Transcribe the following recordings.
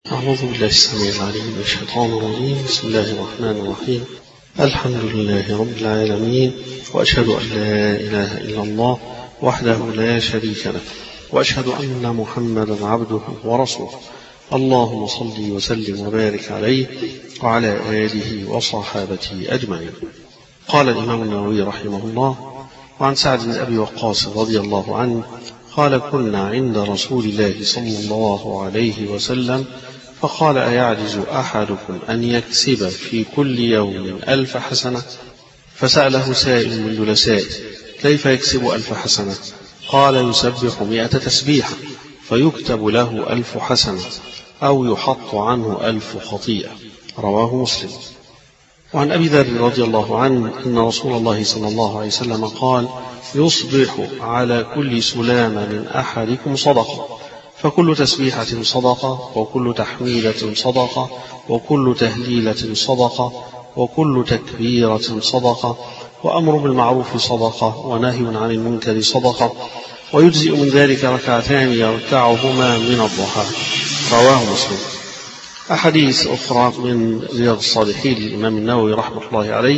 أعوذ بالله السميع العليم من الشيطان الرجيم. بسم الله الرحمن الرحيم. الحمد لله رب العالمين، وأشهد أن لا إله إلا الله وحده لا شريك له، وأشهد أن محمدا عبده ورسوله. اللهم صل وسلم وبارك عليه وعلى آله وصحابته أجمعين. قال الإمام النووي رحمه الله: وعن سعد بن أبي وقاص رضي الله عنه قال: كنا عند رسول الله صلى الله عليه وسلم فقال: أيعجز أحدكم أن يكسب في كل يوم 1000 حسنة؟ فسأله سائل من جلسائه: كيف يكسب 1000 حسنة؟ قال: يسبح 100 تسبيحة فيكتب له 1000 حسنة أو يحط عنه 1000 خطيئة. رواه مسلم. وعن أبي ذر رضي الله عنه أن رسول الله صلى الله عليه وسلم قال: يصبح على كل سلامة من أحدكم صدقة، فكل تسبيحة صدقة، وكل تحميدة صدقة، وكل تهليلة صدقة، وكل تكبيرة صدقة، وأمر بالمعروف صدقة، ونهي عن المنكر صدقة، ويجزئ من ذلك ركعتان يركعهما من الضحى. رواه مسلم. أحاديث أخرى من رياض الصالحين للإمام النووي رحمة الله عليه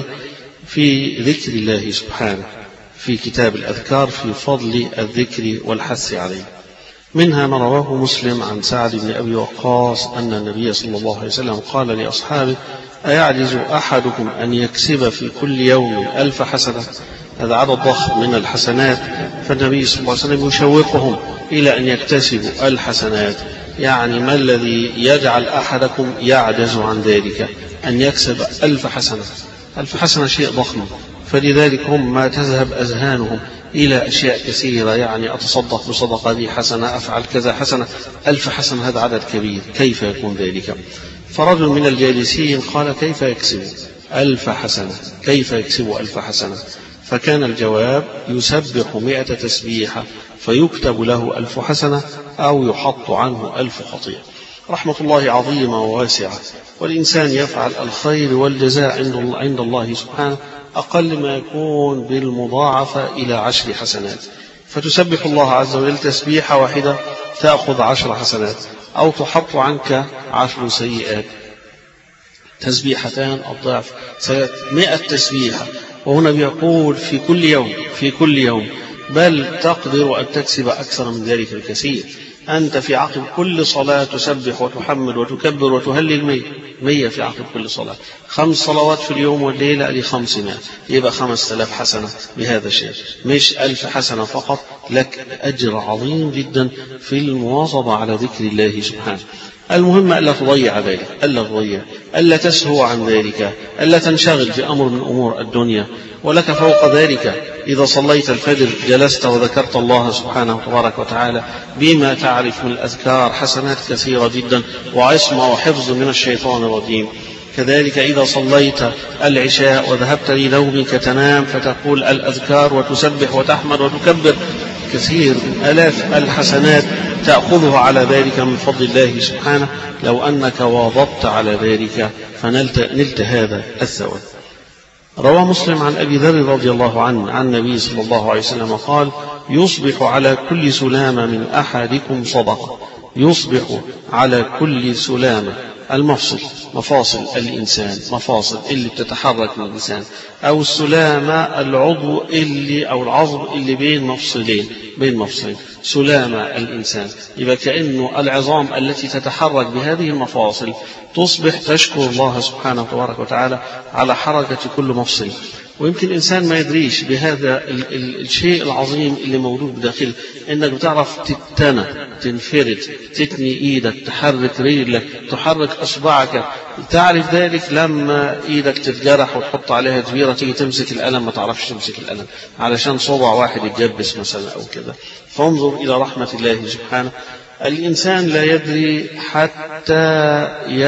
في ذكر الله سبحانه في كتاب الأذكار في فضل الذكر والحث عليه. منها ما رواه مسلم عن سعد بن أبي وقاص أن النبي صلى الله عليه وسلم قال لأصحابه: أيعجز أحدكم أن يكسب في كل يوم 1000 حسنة؟ هذا عدد ضخم من الحسنات، فالنبي صلى الله عليه وسلم يشوقهم إلى أن يكتسبوا الحسنات. يعني ما الذي يجعل أحدكم يعجز عن ذلك أن يكسب 1000 حسنة؟ 1000 حسنة شيء ضخم، فلذلك هم ما تذهب أذهانهم إلى أشياء كثيرة، يعني أتصدق بصدقة دي حسنة، أفعل كذا حسنة. 1000 حسنة هذا عدد كبير، كيف يكون ذلك؟ فرجل من الجالسين قال: كيف يكسب 1000 حسنة؟ كيف يكسب 1000 حسنة؟ فكان الجواب: يسبح 100 تسبيحة فيكتب له 1000 حسنة أو يحط عنه 1000 خطيئة. رحمة الله عظيمة وواسعة، والإنسان يفعل الخير والجزاء عند الله سبحانه أقل ما يكون بالمضاعفة إلى 10 حسنات. فتسبح الله عز وجل تسبيحة واحدة تأخذ 10 حسنات، أو تحط عنك 10 سيئات. تسبيحتان الضعف 100 تسبيحة، وهنا بيقول في كل يوم، بل تقدر أن تكسب أكثر من ذلك الكثير. أنت في عقب كل صلاة تسبح وتحمد وتكبر وتهلل 100 في عقب كل صلاة. 5 صلوات في اليوم والليلة ل500، يبقى 5000 حسنة بهذا الشيء، مش 1000 حسنة فقط. لك أجر عظيم جدا في المواظبة على ذكر الله سبحانه. المهم ألا تضيع ذلك، ألا تسهو عن ذلك، ألا تنشغل بأمر من أمور الدنيا. ولك فوق ذلك إذا صليت الفجر جلست وذكرت الله سبحانه تبارك وتعالى بما تعرف من الأذكار حسنات كثيرة جدا، وعصمة وحفظ من الشيطان الرجيم. كذلك إذا صليت العشاء وذهبت لنومك تنام فتقول الأذكار وتسبح وتحمد وتكبر، كثير من آلاف الحسنات تأخذها على ذلك من فضل الله سبحانه، لو أنك واظبت على ذلك فنلت هذا الثواب. روى مسلم عن أبي ذر رضي الله عنه عن النبي صلى الله عليه وسلم قال: يصبح على كل سلامة من أحدكم صدقة. يصبح على كل سلامة، مفاصل الإنسان، مفاصل اللي بتتحرك من الإنسان، أو السلامة العضو أو العظم اللي بين مفصلين سلامة الإنسان. يبقى كأنه العظام التي تتحرك بهذه المفاصل تصبح تشكر الله سبحانه تبارك وتعالى على حركة كل مفصل. ويمكن الإنسان ما يدريش بهذا الشيء العظيم اللي موجود بداخله، إنك بتعرف تتنى، تنفرد، تتني إيدك، تحرك رجلك، تحرك أصبعك. تعرف ذلك لما إيدك تتجرح وتحط عليها جبيرة، تيجي تمسك الألم ما تعرفش تمسك الألم علشان صبع واحد يتجبس مثلا أو كذا. فانظر إلى رحمة الله سبحانه. الإنسان لا يدري حتى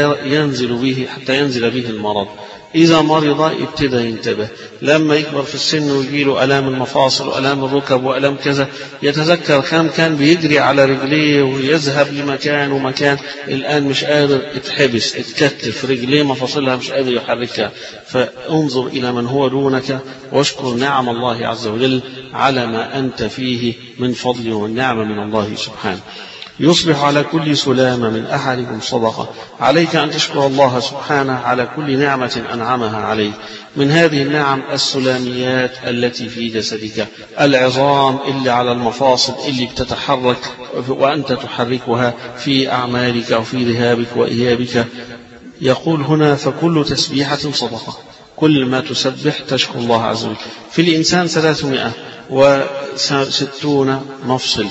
ينزل به المرض. إذا مرض ابتدى ينتبه، لما يكبر في السن ويجيله ألام المفاصل وألام الركب وألام كذا، يتذكر كان بيجري على رجليه ويذهب لمكان ومكان، الآن مش قادر، اتحبس، اتكتف رجليه مفاصلها مش قادر يحركها. فانظر إلى من هو دونك واشكر نعم الله عز وجل على ما أنت فيه من فضل والنعمة من الله سبحانه. يصبح على كل سلامة من أحدكم صدقة. عليك أن تشكر الله سبحانه على كل نعمة أنعمها عليك. من هذه النعم السلاميات التي في جسدك، العظام اللي على المفاصل اللي بتتحرك وأنت تحركها في أعمالك وفي ذهابك وإيابك. يقول هنا فكل تسبيحة صدقة، كل ما تسبح تشكر الله عز وجل. في الإنسان 360 مفصل،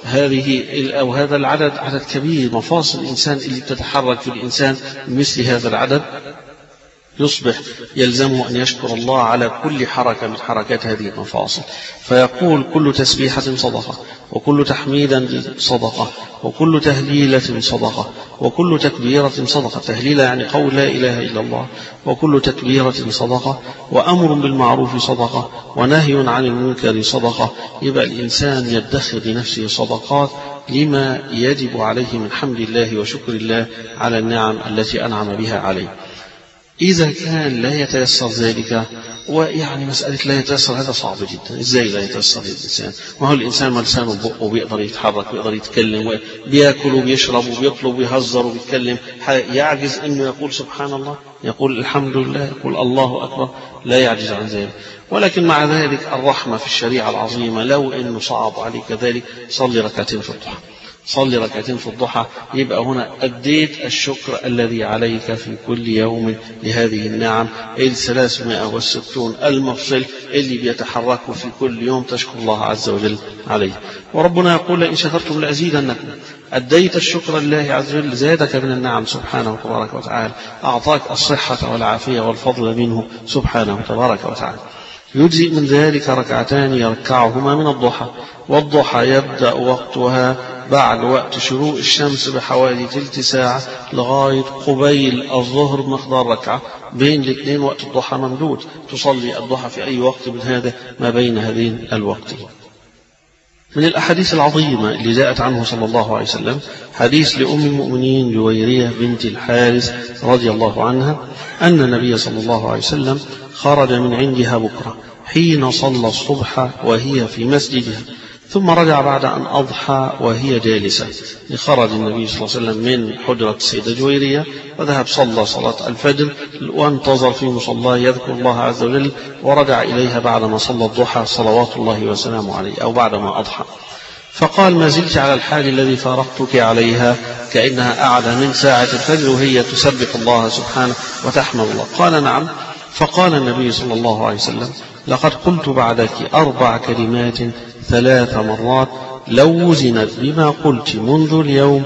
هذا العدد عدد كبير. مفاصل الإنسان اللي بتتحرك في الإنسان مثل هذا العدد يصبح يلزمه أن يشكر الله على كل حركة من حركات هذه المفاصل. فيقول كل تسبيحة صدقة، وكل تحميدا صدقة، وكل تهليلة صدقة، وكل تكبيرة صدقة. تهليلة يعني قول لا إله إلا الله. وكل تكبيرة صدقة، وأمر بالمعروف صدقة، ونهي عن المنكر صدقة. يبقى الإنسان يدخر لنفسه صدقات لما يجب عليه من حمد الله وشكر الله على النعم التي أنعم بها عليه. إذا كان لا يتيسر ذلك، ويعني مسألة لا يتيسر هذا صعب جدا. إزاي لا يتيسر الإنسان؟ ما هو الإنسان ما لسانه بقه وبيقدر يتحرك ويقدر يتكلم وبيأكل وبيشرب وبيطلب ويهزر وبيتكلم، يعجز إنه يقول سبحان الله، يقول الحمد لله، يقول الله أكبر؟ لا يعجز عن ذلك. ولكن مع ذلك الرحمة في الشريعة العظيمة لو إنه صعب عليك ذلك صلي ركعتين في الضحى. صلي ركعتين في الضحى، يبقى هنا أديت الشكر الذي عليك في كل يوم لهذه النعم 360 المفصل اللي بيتحركوا في كل يوم تشكر الله عز وجل عليه. وربنا يقول إن شكرتم لأزيدنكم. أديت الشكر لله عز وجل، زادك من النعم سبحانه وتبارك وتعالى، أعطاك الصحة والعافية والفضل منه سبحانه وتبارك وتعالى. يجزئ من ذلك ركعتان يركعهما من الضحى، والضحى يبدأ وقتها بعد وقت شروق الشمس بحوالي تلت ساعة لغاية قبيل الظهر بمقدار ركعة. بين الاثنين وقت الضحى ممدود، تصلي الضحى في أي وقت من هذا ما بين هذين الوقتين. من الأحاديث العظيمة اللي جاءت عنه صلى الله عليه وسلم حديث لأم المؤمنين جويرية بنت الحارث رضي الله عنها أن النبي صلى الله عليه وسلم خرج من عندها بكرة حين صلى الصبح وهي في مسجدها، ثم رجع بعد أن أضحى وهي جالسة. خرج النبي صلى الله عليه وسلم من حجرة السيدة جويرية وذهب صلى صلاة الفجر وانتظر في مصلاه يذكر الله عز وجل، ورجع إليها بعدما صلى الضحى صلوات الله وسلامه عليه أو بعدما أضحى. فقال ما زلت على الحال الذي فارقتك عليها، كأنها قاعدة من ساعة الفجر وهي تسبح الله سبحانه وتحمد الله. قال نعم. فقال النبي صلى الله عليه وسلم لقد قلت بعدك 4 كلمات 3 مرات لو وزنت بما قلت منذ اليوم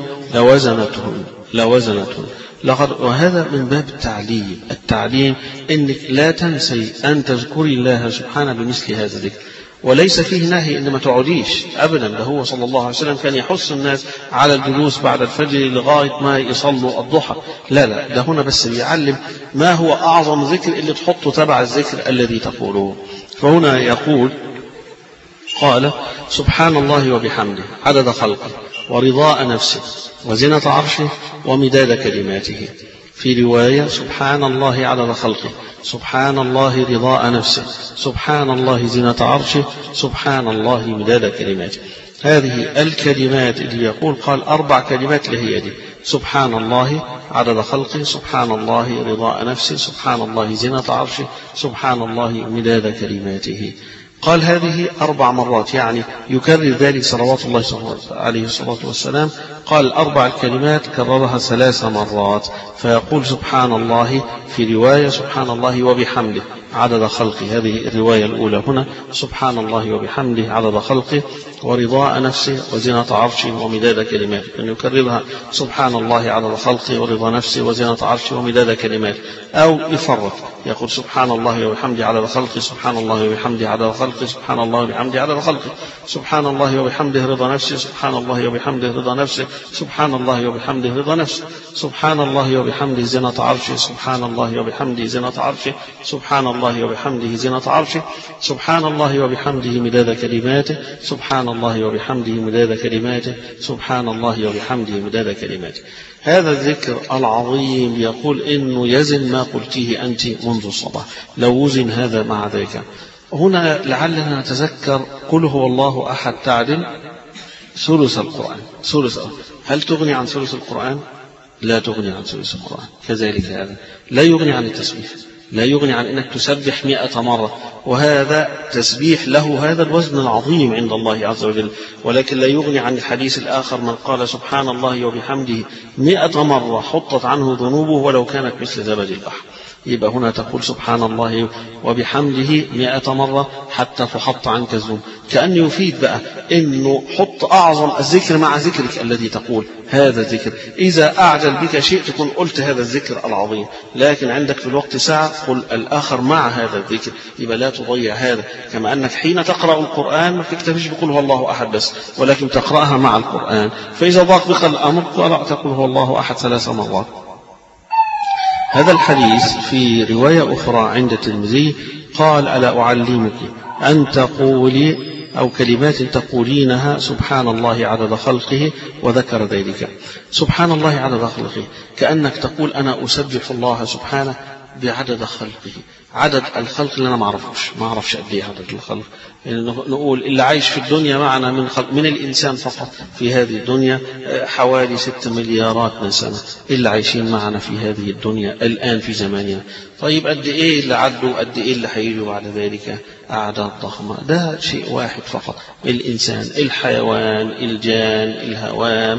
لوزنتهن. وهذا من باب التعليم انك لا تنسي ان تذكري الله سبحانه بمثل هذا الذكر. وليس فيه نهي إنما تعوديش أبدا. ده هو صلى الله عليه وسلم كان يحث الناس على الجلوس بعد الفجر لغاية ما يصلوا الضحى. لا ده هنا بس بيعلم ما هو أعظم ذكر اللي تحطه تبع الذكر الذي تقوله. فهنا يقول قال سبحان الله وبحمده عدد خلقه ورضاء نفسه وزنة عرشه ومداد كلماته. في رواية سبحان الله عدد خلقه، سبحان الله رضاء نفسه، سبحان الله زنة عرشه، سبحان الله مداد كلماته. هذه الكلمات اللي يقول قال 4 كلمات اللي هي دي: سبحان الله عدد خلقه، سبحان الله رضاء نفسه، سبحان الله زنة عرشه، سبحان الله مداد كلماته. قال هذه 4 مرات، يعني يكرر ذلك صلوات الله عليه الصلاة والسلام. قال 4 الكلمات كررها 3 مرات. فيقول سبحان الله في رواية سبحان الله وبحمده عدد خلقه، هذه الرواية الأولى هنا، سبحان الله وبحمده عدد خلقه ورضاء نفسه وزنة عرشه ومداد كلماته. أن يكررها سبحان الله عدد خلقه ورضا نفسه وزنة عرشه ومداد كلماته، أو يفرق يقول سبحان الله وبحمده عدد خلقه، سبحان الله وبحمده عدد خلقه، سبحان الله وبحمده عدد خلقه، سبحان الله وبحمده رضا نفسه، سبحان الله وبحمده رضا نفسه، سبحان الله وبحمده رضا نفسه، سبحان الله وبحمده زنة عرشه، سبحان الله وبحمده زنة عرشه، سبحان الله وبحمده زنة عرشه، سبحان الله وبحمده مداد كلماته، سبحان الله وبحمده مداد كلماته، سبحان الله وبحمده مداد كلماته. هذا الذكر العظيم يقول إنه يزن ما قلته أنت منذ الصباح، لو وزن هذا مع ذاك. هنا لعلنا نتذكر قل هو الله أحد تعدل ثلث القرآن. هل تغني عن ثلث القرآن؟ لا تغني عن ثلث القرآن. كذلك هذا لا يغني عن التسبيح، لا يغني عن أنك تسبح 100 مرة، وهذا تسبيح له هذا الوزن العظيم عند الله عز وجل، ولكن لا يغني عن الحديث الآخر من قال سبحان الله وبحمده 100 مرة حطت عنه ذنوبه ولو كانت مثل زبد البحر. يبقى هنا تقول سبحان الله وبحمده 100 مرة حتى تحط عنك الذنوب. كأن يفيد بقى إنه حط أعظم الذكر مع ذكرك الذي تقول هذا الذكر. إذا أعجل بك شيء تكون قلت هذا الذكر العظيم، لكن عندك في الوقت ساعة قل الآخر مع هذا الذكر، يبقى لا تضيع هذا. كما أنك حين تقرأ القرآن ما تكتفيش بقول هو الله أحد بس، ولكن تقرأها مع القرآن. فإذا ضاق بك الأمر قرأت قل هو الله أحد 3 مرات. هذا الحديث في رواية أخرى عند الترمذي قال ألا أعلمك أن تقولي أو كلمات تقولينها سبحان الله عدد خلقه، وذكر ذلك. سبحان الله عدد خلقه كأنك تقول أنا أسبح الله سبحانه بعدد خلقه. عدد الخلق اللي أنا ما أعرفش قد إيه عدد الخلق. يعني نقول اللي عايش في الدنيا معنا من الإنسان فقط في هذه الدنيا حوالي 6 مليارات من سنة اللي عايشين معنا في هذه الدنيا الآن في زماننا. طيب قد إيه اللي عدوا، قد إيه اللي هيجوا بعد ذلك؟ أعداد ضخمة. ده شيء واحد فقط، الإنسان، الحيوان، الجان، الهوام،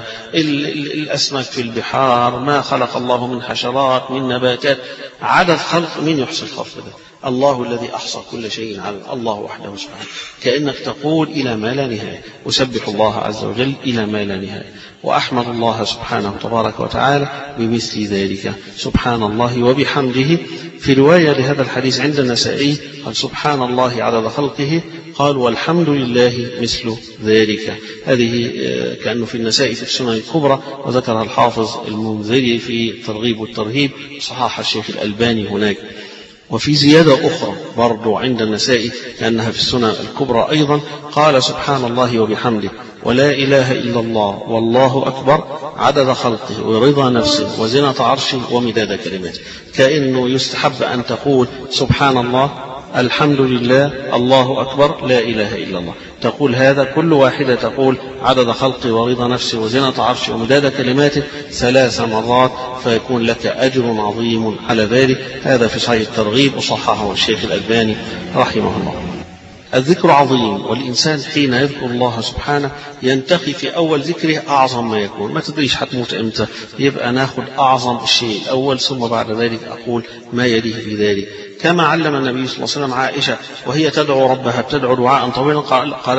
الأسماك في البحار، ما خلق الله من حشرات من نباتات. عدد خلق من يحصي الخلق ده؟ الله الذي أحصى كل شيء على الله وحده سبحانه. كأنك تقول إلى ما لا نهاية، أسبح الله عز وجل إلى ما لا نهاية، وأحمد الله سبحانه تبارك وتعالى بمثل ذلك. سبحان الله وبحمده. في رواية لهذا الحديث عند النسائي قال سبحان الله عدد خلقه، قال والحمد لله مثل ذلك. هذه كأنه في النسائي في السنن الكبرى، وذكرها الحافظ المنذري في الترغيب والترهيب، صحح الشيخ الألباني هناك. وفي زيادة أخرى برضو عند النسائي كأنها في السنن الكبرى أيضا، قال سبحان الله وبحمده ولا إله إلا الله والله أكبر عدد خلقه ورضا نفسه وزنة عرشه ومداد كلماته. كأنه يستحب أن تقول سبحان الله، الحمد لله، الله أكبر، لا إله إلا الله. تقول هذا كل واحدة تقول عدد خلقه ورضا نفسه وزنة عرشه ومداد كلماته 3 مرات، فيكون لك أجر عظيم على ذلك. هذا في صحيح الترغيب وصححه الشيخ الألباني رحمه الله. الذكر عظيم، والإنسان حين يذكر الله سبحانه ينتقي في أول ذكره أعظم ما يكون. ما تدريش هتموت إمتى، يبقى ناخد أعظم الشيء الأول، ثم بعد ذلك أقول ما يليه في ذلك. كما علم النبي صلى الله عليه وسلم عائشة وهي تدعو ربها، بتدعو دعاء طويلا، قال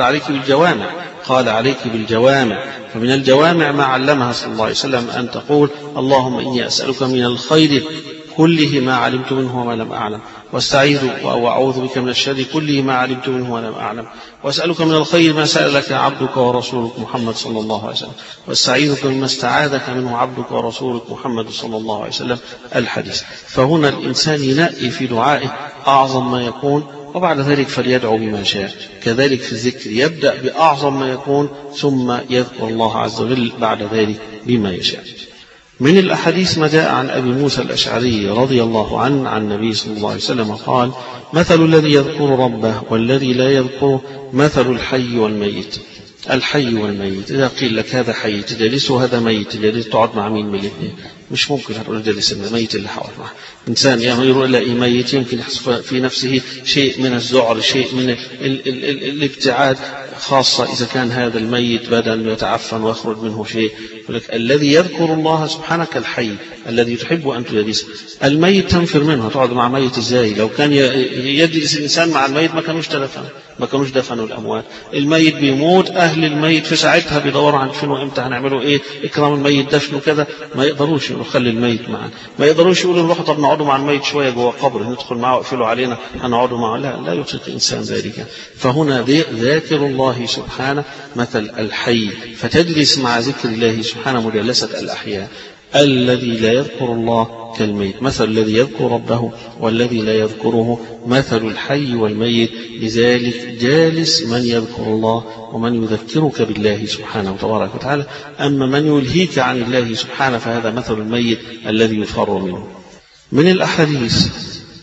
عليك بالجوامع. فمن الجوامع ما علمها صلى الله عليه وسلم أن تقول اللهم إني أسألك من الخير كله ما علمت منه وما لم أعلم، وأعوذ بك من الشر كله ما علمت منه ولم أعلم، وأسألك من الخير ما سألك عبدك ورسولك محمد صلى الله عليه وسلم، واستعيذك مما استعاذك منه عبدك ورسولك محمد صلى الله عليه وسلم. الحديث. فهنا الإنسان ينقي في دعائه أعظم ما يكون، وبعد ذلك فليدعو بما شاء. كذلك في الذكر يبدأ بأعظم ما يكون، ثم يذكر الله عز وجل بعد ذلك بما يشاء. من الأحاديث ما جاء عن أبي موسى الأشعري رضي الله عنه عن النبي صلى الله عليه وسلم قال مثل الذي يذكر ربه والذي لا يذكره مثل الحي والميت. الحي والميت، إذا قيل لك هذا حي تجلسه، هذا ميت تجلسه، تقعد مع مين من الاثنين؟ مش ممكن هتقول جلس الميت اللي حوالي معه. إنسان يمر إلى ميت يمكن في نفسه شيء من الذعر، شيء من الابتعاد، خاصة إذا كان هذا الميت بدن يتعفن ويخرج منه شيء. الذي يذكر الله سبحانه كالحي الذي تحب أن تجلسه. الميت تنفر منه، تقعد مع ميت إزاي؟ لو كان يجلس الإنسان مع الميت ما كانوش دفنوا الأموات. الميت بيموت، أهل الميت في ساعتها بيدوروا عن فين وإمتى هنعملوا إيه، إكرام الميت، دفنه كذا. ما يقدروش نخلي الميت معنا، ما يقدروش يقولوا نروح طب نقعدوا مع الميت شوية جوه قبر، ندخل معه وقفلوا علينا هنقعدوا معه. لا يطيق الإنسان ذلك. فهنا ذاكر الله سبحانه مثل الحي، فتجلس مع ذكر الله سبحانه مجالسة الأحياء. الذي لا يذكر الله كالميت، مثل الذي يذكر ربه والذي لا يذكره مثل الحي والميت. لذلك جالس من يذكر الله ومن يذكرك بالله سبحانه تبارك وتعالى. أما من يلهيك عن الله سبحانه فهذا مثل الميت الذي يفر منه. من الأحاديث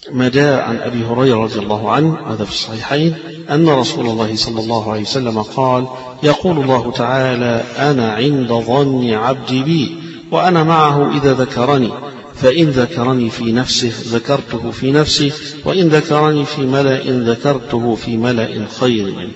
ما جاء عن أبي هريرة رضي الله عنه هذا في الصحيحين أن رسول الله صلى الله عليه وسلم قال: يقول الله تعالى: أنا عند ظن عبدي بي وأنا معه إذا ذكرني، فإن ذكرني في نفسه ذكرته في نفسي، وإن ذكرني في ملأ ذكرته في ملأ خير منه.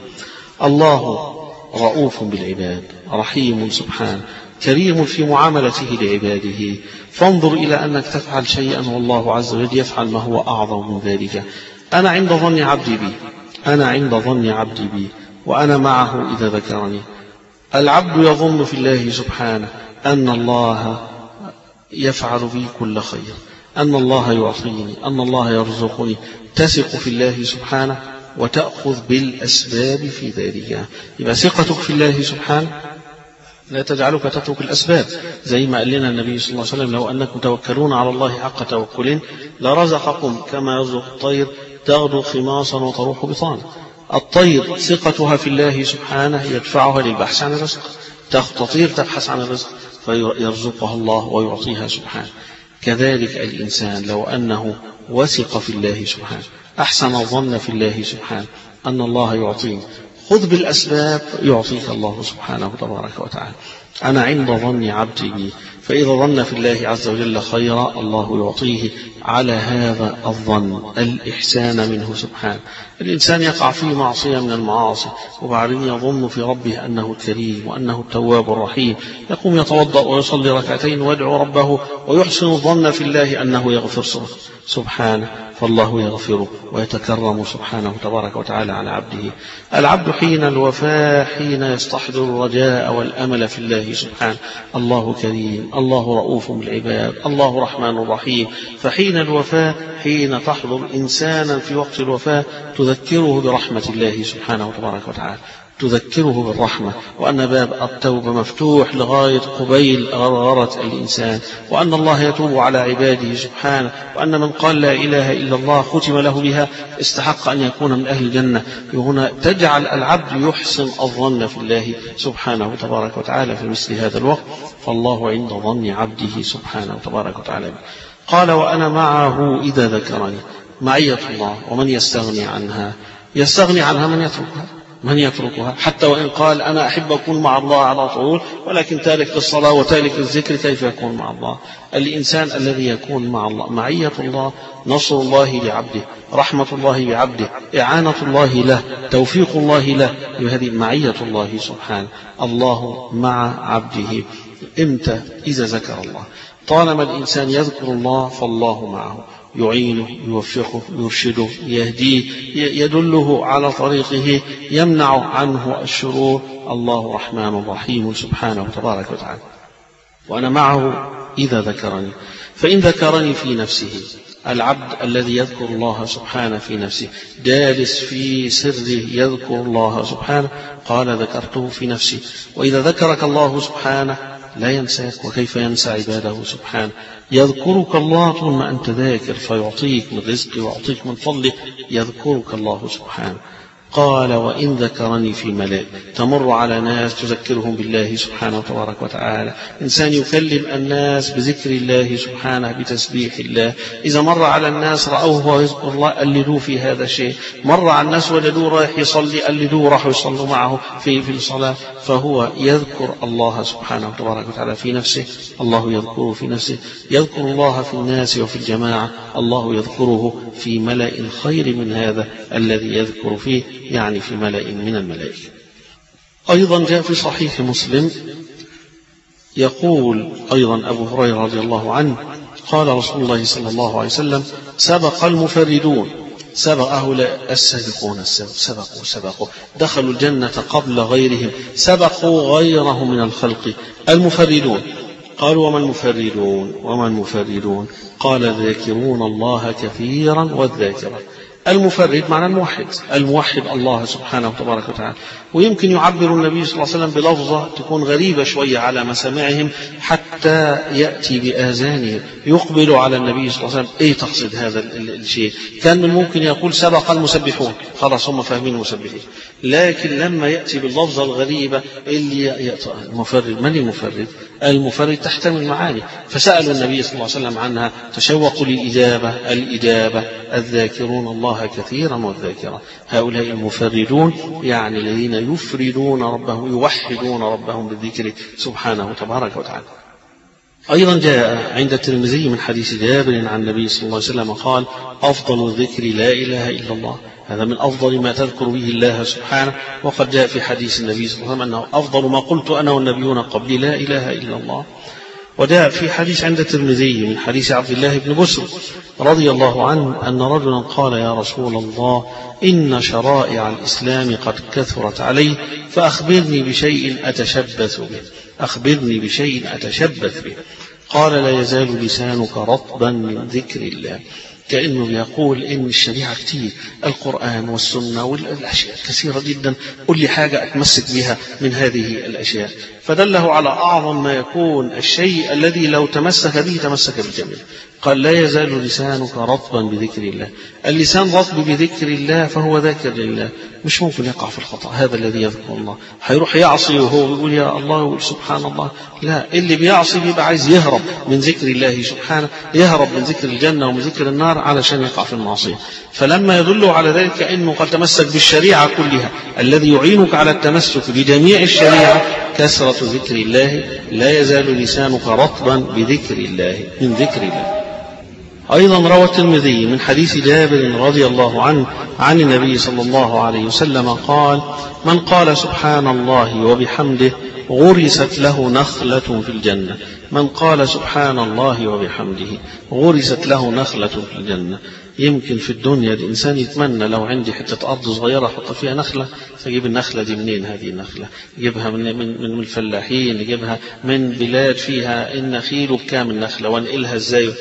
الله رؤوف بالعباد رحيم سبحانه كريم في معاملته لعباده، فانظر إلى أنك تفعل شيئا والله عز وجل يفعل ما هو أعظم من ذلك. أنا عند ظن عبدي بي، أنا عند ظن عبدي بي وأنا معه إذا ذكرني. العبد يظن في الله سبحانه أن الله يفعل بي كل خير، أن الله يعطيني، أن الله يرزقني، تثق في الله سبحانه وتأخذ بالأسباب في ذلك. يبقى ثقتك في الله سبحانه لا تجعلك تترك الأسباب، زي ما قال لنا النبي صلى الله عليه وسلم: لو أنكم توكلون على الله حق توكله لرزقكم كما يرزق الطير تغدو خماصا وتروح بطانا. الطير ثقتها في الله سبحانه يدفعها للبحث عن الرزق، تطير تبحث عن الرزق فيرزقها الله ويعطيها سبحانه. كذلك الإنسان لو أنه وثق في الله سبحانه، أحسن الظن في الله سبحانه أن الله يعطيه، خذ بالأسباب يعطيك الله سبحانه تبارك وتعالى. أنا عند ظن عبدي بي، فإذا ظن في الله عز وجل خيرا الله يعطيه على هذا الظن الإحسان منه سبحانه. الإنسان يقع في معصية من المعاصي وبعدين يظن في ربه أنه الكريم وأنه التواب الرحيم، يقوم يتوضأ ويصلي ركعتين ويدعو ربه ويحسن الظن في الله أنه يغفر سبحانه، فالله يغفره ويتكرم سبحانه تبارك وتعالى على عبده. العبد حين الوفاة حين يستحضر الرجاء والأمل في الله سبحانه، الله كريم، الله رؤوف بالعباد، الله رحمن رحيم. فحين الوفاة حين تحضر إنسانا في وقت الوفاة تذكره برحمة الله سبحانه تبارك وتعالى، تذكره بالرحمة، وأن باب التوبة مفتوح لغاية قبيل غرغرة الإنسان، وأن الله يتوب على عباده سبحانه، وأن من قال لا إله إلا الله ختم له بها استحق أن يكون من أهل الجنة. هنا تجعل العبد يحسن الظن في الله سبحانه تبارك وتعالى في مثل هذا الوقت، فالله عند ظن عبده سبحانه تبارك وتعالى. قال: وأنا معه إذا ذكرني. معية الله، ومن يستغني عنها؟ يستغني عنها من يتركها حتى وإن قال أنا أحب أكون مع الله على طول، ولكن تارك الصلاة وتارك الذكر كيف يكون مع الله؟ الإنسان الذي يكون مع الله، معية الله، نصر الله لعبده، رحمة الله بعبده، إعانة الله له، توفيق الله له، هذه معية الله سبحانه. الله مع عبده إمتى؟ إذا ذكر الله. طالما الإنسان يذكر الله فالله معه، يعينه، يوفقه، يرشده، يهديه، يدله على طريقه، يمنع عنه الشرور. الله رحمن رحيم سبحانه تبارك وتعالى. وأنا معه إذا ذكرني. فإن ذكرني في نفسه، العبد الذي يذكر الله سبحانه في نفسه جالس في سره يذكر الله سبحانه، قال: ذكرته في نفسي. وإذا ذكرك الله سبحانه لا ينساك، وكيف ينسى عباده سبحانه؟ يذكرك الله طول ما أنت ذاكر فيعطيك من رزقه ويعطيك من فضله، يذكرك الله سبحانه. قال: وإن ذكرني في ملأ. تمر على ناس تذكرهم بالله سبحانه تبارك وتعالى، إنسان يكلم الناس بذكر الله سبحانه بتسبيح الله. إذا مر على الناس رأوه ويذكر الله قلدوه في هذا الشيء، مر على الناس وجدوه رايح يصلي قلدوه راحوا يصلوا معه في الصلاة. فهو يذكر الله سبحانه تبارك وتعالى في نفسه، الله يذكره في نفسه، يذكر الله في الناس وفي الجماعة، الله يذكره في ملأ خير من هذا الذي يذكر فيه، يعني في ملأ من الملائكة. أيضا جاء في صحيح مسلم يقول أيضا أبو هريرة رضي الله عنه قال رسول الله صلى الله عليه وسلم: سبق المفردون، سبق هؤلاء السابقون، سبقوا دخلوا الجنة قبل غيرهم، سبقوا غيرهم من الخلق المفردون. قالوا: وما المفردون؟ قال: ذاكرون الله كثيرا والذاكرة. المفرد معنى الموحد الله سبحانه وتبارك وتعالى. ويمكن يعبر النبي صلى الله عليه وسلم بلفظة تكون غريبة شوية على مسامعهم حتى يأتي بآذانهم، يقبل على النبي صلى الله عليه وسلم. إيه تقصد هذا الشيء؟ كان من ممكن يقول سبق المسبحون، خلاص هم فاهمين المسبحين، لكن لما يأتي باللفظة الغريبة اللي المفرد، من المفرد؟ المفرد تحتمل معاني، فسألوا النبي صلى الله عليه وسلم عنها، تشوقوا للإجابة. الإجابة الذاكرون الله كثيرا والذاكرة، هؤلاء المفردون يعني الذين يفردون ربهم يوحدون ربهم بالذكر سبحانه تبارك وتعالى. أيضا جاء عند الترمذي من حديث جابر عن النبي صلى الله عليه وسلم قال: أفضل الذكر لا إله إلا الله، هذا من أفضل ما تذكر به الله سبحانه. وقد جاء في حديث النبي صلى الله عليه وسلم أنه أفضل ما قلت أنا والنبيون قبلي لا إله إلا الله. وجاء في حديث عند الترمذي من حديث عبد الله بن بسر رضي الله عنه أن رجلا قال: يا رسول الله، إن شرائع الإسلام قد كثرت علي، فأخبرني بشيء أتشبث به، أخبرني بشيء أتشبث به. قال: لا يزال لسانك رطبا من ذكر الله. كأنه يقول إن الشريعة كتير، القرآن والسنة والأشياء كثيرة جدا، قل لي حاجة أتمسك بها من هذه الأشياء. فدله على أعظم ما يكون الشيء الذي لو تمسك به تمسك بالجميع. قال: لا يزال لسانك رطبا بذكر الله. اللسان رطب بذكر الله فهو ذاكر لله، مش ممكن يقع في الخطأ. هذا الذي يذكر الله هيروح يعصي وهو بيقول يا الله ويقول سبحان الله؟ لا، اللي بيعصي بيبقى عايز يهرب من ذكر الله سبحانه، يهرب من ذكر الجنة ومن ذكر النار علشان يقع في المعصية. فلما يدل على ذلك كأنه قد تمسك بالشريعة كلها، الذي يعينك على التمسك بجميع الشريعة كثرة ذكر الله. لا يزال لسانك رطبا بذكر الله، من ذكر الله. أيضا روى الترمذي من حديث جابر رضي الله عنه عن النبي صلى الله عليه وسلم قال: من قال سبحان الله وبحمده غرست له نخلة في الجنة. من قال سبحان الله وبحمده غرست له نخلة في الجنة. يمكن في الدنيا الإنسان يتمنى لو عندي حتة أرض صغيرة أحط فيها نخلة، فيجيب النخلة دي منين؟ هذه النخلة يجيبها من الفلاحين، يجيبها من بلاد فيها النخيل وبكامل نخلة، وانقلها ازاي؟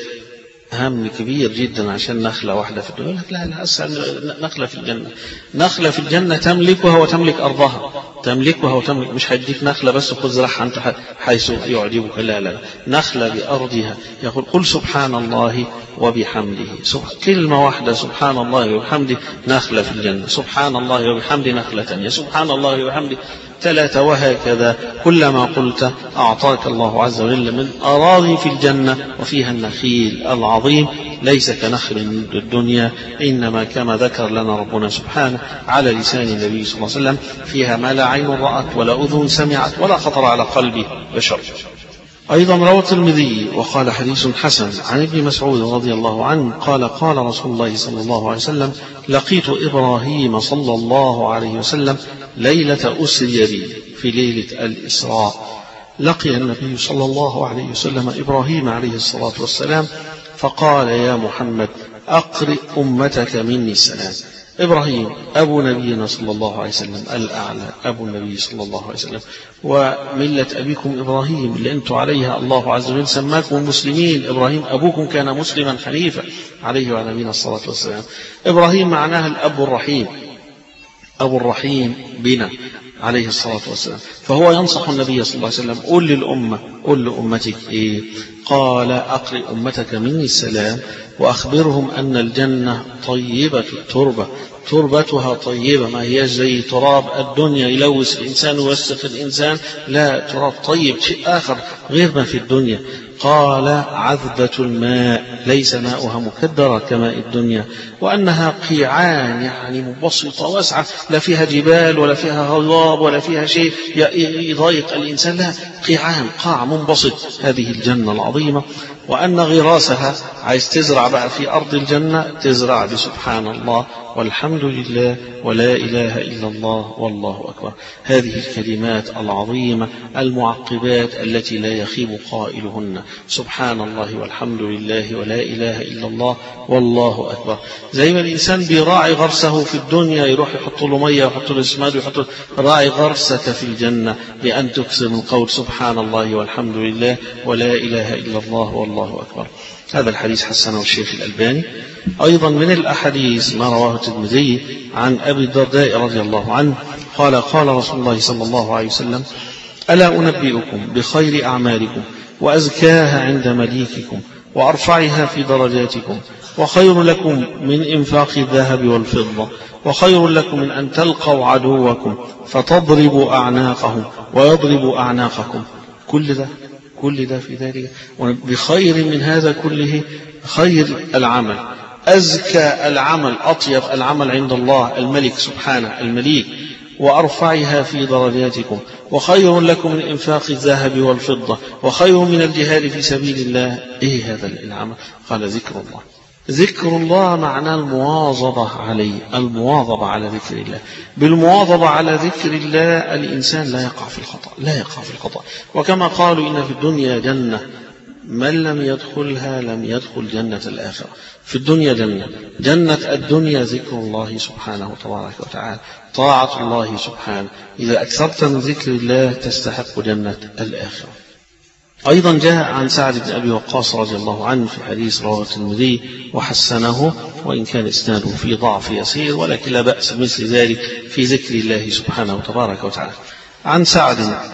هم كبير جدا عشان نخلة واحدة في الدنيا. لا لا، أسأل نخلة في الجنة. نخلة في الجنة تملكها وتملك أرضها، تملكها وتملك، مش هيديك نخلة بس خذ زرعها أنت حيث يعجبك، لا لا، نخلة بأرضها. يقول: قل سبحان الله وبحمده، كلمة واحدة سبحان الله وبحمده نخلة في الجنة، سبحان الله وبحمده نخلة ثانية، سبحان الله وبحمده ثلاثة، وهكذا. كلما قلت أعطاك الله عز وجل من أراضي في الجنة وفيها النخيل العظيم، ليس كنخل الدنيا، إنما كما ذكر لنا ربنا سبحانه على لسان النبي صلى الله عليه وسلم فيها ما لا عين رأت ولا أذن سمعت ولا خطر على قلب بشر. أيضا روى الترمذي وقال: حديث حسن عن ابن مسعود رضي الله عنه قال: قال رسول الله صلى الله عليه وسلم: لقيت إبراهيم صلى الله عليه وسلم ليلة أسري بي، في ليلة الإسراء. لقي النبي صلى الله عليه وسلم إبراهيم عليه الصلاة والسلام، فقال: يا محمد أقرئ أمتك مني السلام. إبراهيم أبو نبينا صلى الله عليه وسلم الأعلى، أبو النبي صلى الله عليه وسلم، وملة أبيكم إبراهيم اللي أنتم عليها الله عز وجل سماكم المسلمين. إبراهيم أبوكم كان مسلما حنيفا عليه وعلى نبينا الصلاة والسلام. إبراهيم معناها الأب الرحيم، أبو الرحيم بنا عليه الصلاة والسلام. فهو ينصح النبي صلى الله عليه وسلم: قل للأمة، قل لأمتك إيه؟ قال: أقرئ أمتك مني السلام، وأخبرهم أن الجنة طيبة التربة، تربتها طيبة، ما هي زي تراب الدنيا يلوث الإنسان ويوسخ الإنسان، لا، تراب طيب، شيء آخر غير ما في الدنيا. قال: عذبة الماء، ليس ماؤها مكدرة كماء الدنيا، وأنها قيعان، يعني مبسطة واسعة، لا فيها جبال ولا فيها هضاب ولا فيها شيء يضايق الإنسان، لا، قيعان، قاع منبسط، هذه الجنة العظيمة. وأن غراسها، عايز تزرع بقى في أرض الجنة، تزرع بسبحان الله والحمد لله ولا إله إلا الله والله أكبر. هذه الكلمات العظيمة المعقبات التي لا يخيب قائلهن، سبحان الله والحمد لله ولا إله إلا الله والله أكبر. زي ما الإنسان بيراعي غرسه في الدنيا، يروح يحط له مية ويحط له اسماد ويحط، راعي غرسك في الجنة بأن تكثر من قول سبحان الله والحمد لله ولا إله إلا الله والله أكبر. هذا الحديث حسنه الشيخ الألباني. أيضا من الأحاديث ما رواه الترمذي عن أبي الدرداء رضي الله عنه قال: قال رسول الله صلى الله عليه وسلم: ألا أنبئكم بخير أعمالكم وأزكاها عند مليككم وأرفعها في درجاتكم، وخير لكم من إنفاق الذهب والفضة، وخير لكم من أن تلقوا عدوكم فتضربوا أعناقهم ويضربوا أعناقكم. كل ده في ذلك. بخير من هذا كله خير العمل، أزكى العمل، أطيب العمل عند الله الملك سبحانه المليك، وأرفعها في درجاتكم، وخير لكم من إنفاق الذهب والفضة، وخير من الجهاد في سبيل الله. إيه هذا العمل؟ قال ذكر الله. ذكر الله معناه المواظبة عليه، المواظبة على ذكر الله. بالمواظبة على ذكر الله الإنسان لا يقع في الخطأ، لا يقع في الخطأ. وكما قالوا إن في الدنيا جنة من لم يدخلها لم يدخل جنة الآخرة. في الدنيا جنة الدنيا ذكر الله سبحانه تبارك وتعالى، طاعة الله سبحانه. إذا أكثرت من ذكر الله تستحق جنة الآخرة. أيضا جاء عن سعد بن أبي وقاص رضي الله عنه في حديث رواه الترمذي وحسنه، وإن كان إسناده فيه ضعف يسير، ولكن لا بأس بمثل ذلك في ذكر الله سبحانه تبارك وتعالى. عن سعد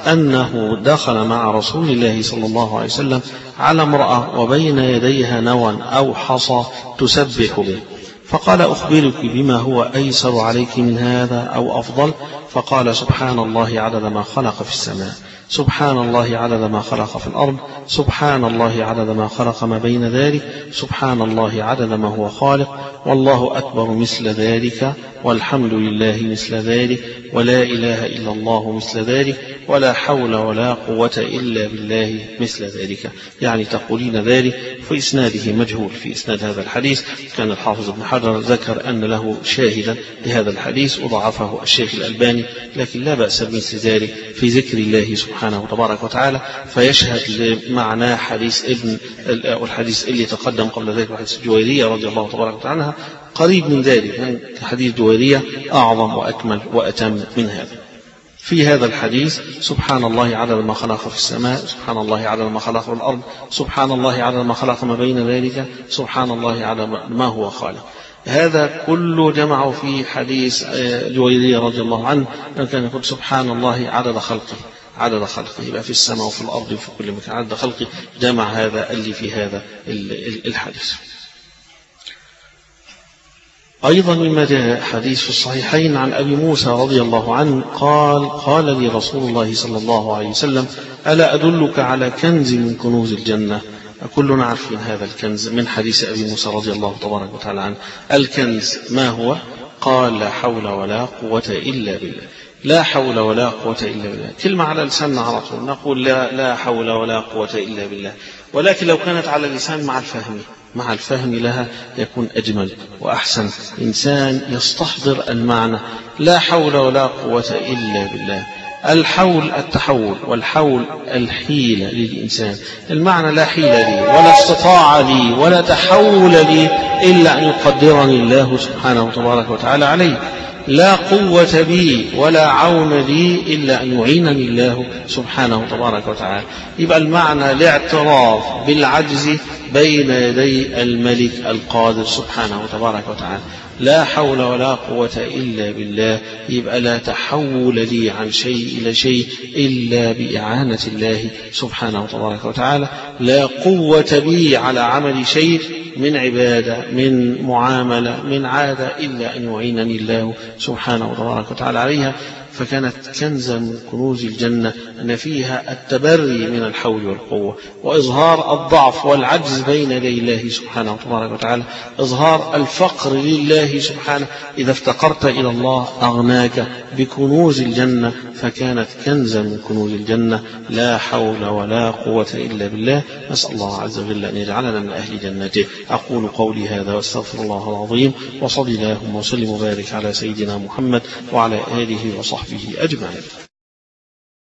أنه دخل مع رسول الله صلى الله عليه وسلم على امرأة وبين يديها نوى أو حصى تسبح به، فقال أخبرك بما هو أيسر عليك من هذا أو أفضل؟ فقال سبحان الله عدد ما خلق في السماء، سبحان الله عدد ما خلق في الأرض، سبحان الله عدد ما خلق ما بين ذلك، سبحان الله عدد ما هو خالق، والله أكبر مثل ذلك، والحمد لله مثل ذلك، ولا إله إلا الله مثل ذلك، ولا حول ولا قوة إلا بالله مثل ذلك. يعني تقولين ذلك. في إسناده مجهول، في إسناد هذا الحديث كان الحافظ ابن حجر ذكر أن له شاهدا لهذا الحديث وضعفه الشيخ الألباني، لكن لا بأس بمثل ذلك في ذكر الله سبحانه تبارك وتعالى، فيشهد لمعنى حديث والحديث اللي تقدم قبل ذلك حديث جويرية رضي الله تبارك وتعالى عنها قريب من ذلك، يعني حديث جويرية أعظم وأكمل وأتم من هذا. في هذا الحديث سبحان الله عدد ما خلق في السماء، سبحان الله عدد ما خلق في الأرض، سبحان الله عدد ما خلق ما بين ذلك، سبحان الله عدد ما هو خالق. هذا كله جمعه في حديث جويرية رضي الله عنه، كان يقول سبحان الله عدد خلقه، عدد خلقه يبقى في السماء وفي الأرض وفي كل مكان عدد خلقه، جمع هذا اللي في هذا الحديث. أيضا مما جاء حديث في الصحيحين عن أبي موسى رضي الله عنه قال لي رسول الله صلى الله عليه وسلم ألا أدلك على كنز من كنوز الجنة؟ كلنا عارفين هذا الكنز من حديث أبي موسى رضي الله تبارك وتعالى عنه. الكنز ما هو؟ قال لا حول ولا قوة إلا بالله. لا حول ولا قوة إلا بالله كلمة على لساننا على طول نقول لا حول ولا قوة إلا بالله، ولكن لو كانت على اللسان مع الفهم لها يكون أجمل وأحسن. إنسان يستحضر المعنى لا حول ولا قوة إلا بالله. الحول التحول، والحول الحيلة للإنسان. المعنى لا حيلة لي ولا استطاع لي ولا تحول لي إلا أن يقدرني الله سبحانه تبارك وتعالى عليه. لا قوة بي ولا عون لي إلا أن يعينني الله سبحانه تبارك وتعالى. يبقى المعنى الاعتراف بالعجز بين يدي الملك القادر سبحانه تبارك وتعالى. لا حول ولا قوة إلا بالله، يبقى لا تحول لي عن شيء إلى شيء إلا بإعانة الله سبحانه تبارك وتعالى. لا قوة بي على عمل شيء من عبادة من معاملة من عادة إلا أن يعينني الله سبحانه تبارك وتعالى عليها. فكانت كنزا من كنوز الجنة أن فيها التبري من الحول والقوة، وإظهار الضعف والعجز بين يدي الله سبحانه تبارك وتعالى، إظهار الفقر لله سبحانه. إذا افتقرت إلى الله أغناك بكنوز الجنة، فكانت كنزا من كنوز الجنة. لا حول ولا قوة إلا بالله. نسأل الله عز وجل أن يجعلنا من أهل جنته. أقول قولي هذا واستغفر الله العظيم، وصلى اللهم وسلم وبارك على سيدنا محمد وعلى آله وصحبه أجمعين.